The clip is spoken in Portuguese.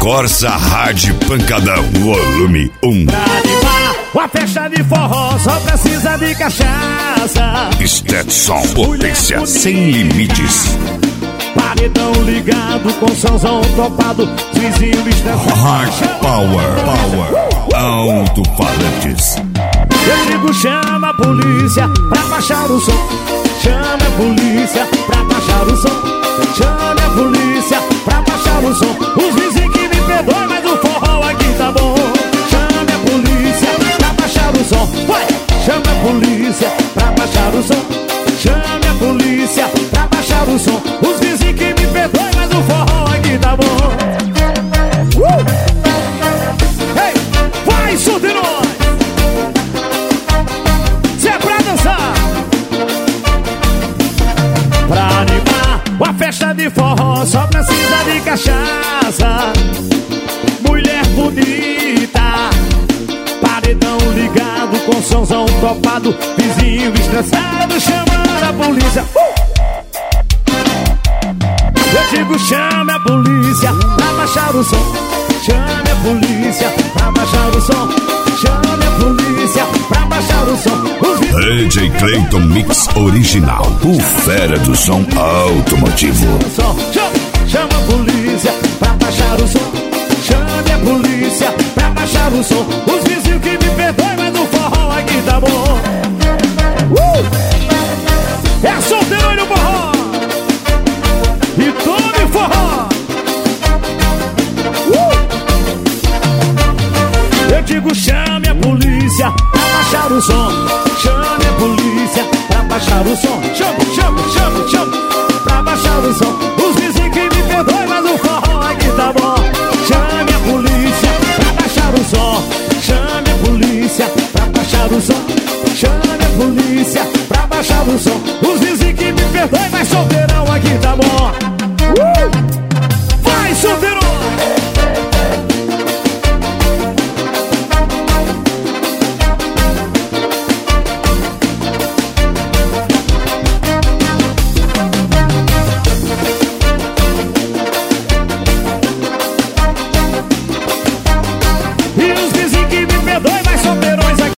Corsa Hard Pancadão, volume 1. Pra animar uma festa de forró só precisa de cachaça. Stetson, potência sem limites. Paredão ligado com somzão topado, vizinho estressado. Hard Power, alto-falantes. Eu digo chama a polícia pra baixar o som. Chama a polícia pra baixar o som. Chame a polícia pra baixar o som. Os vizinhos que me perdoam, mas o forró aqui tá bom. Chame a polícia pra baixar o som. Vai! Chame a polícia pra baixar o som. Chame a polícia pra baixar o som. Os vizinhos que me perdoam, mas o forró aqui tá bom. Ei! Vai, solteirões! Se é pra dançar, pra animar uma festa de forró só precisa de cachaça. Mulher bonita, paredão ligado com somzão topado, vizinho estressado chamando a polícia. Eu digo chame a polícia pra baixar o som. Chame a polícia pra baixar o som. Chame a polícia pra baixar o som. DJ Clayton Mix Original, o fera do som automotivo. Chama a polícia pra baixar o som. Chame a polícia pra baixar o som. Os vizinhos que me perdoem, mas o forró aqui tá bom. É solteiro no forró e tome forró. Eu digo chame a polícia pra baixar o som. Chame a polícia pra baixar o som. Chame pra baixar o som. Os vizinhos que me perdoem, mas o forró aqui tá bom. Chame a polícia pra baixar o som. Chame a polícia pra baixar o som. Chame a polícia pra baixar o som. Os vizinhos que me perdoem, mas solteirão aqui tá bom. Vai, solteirão!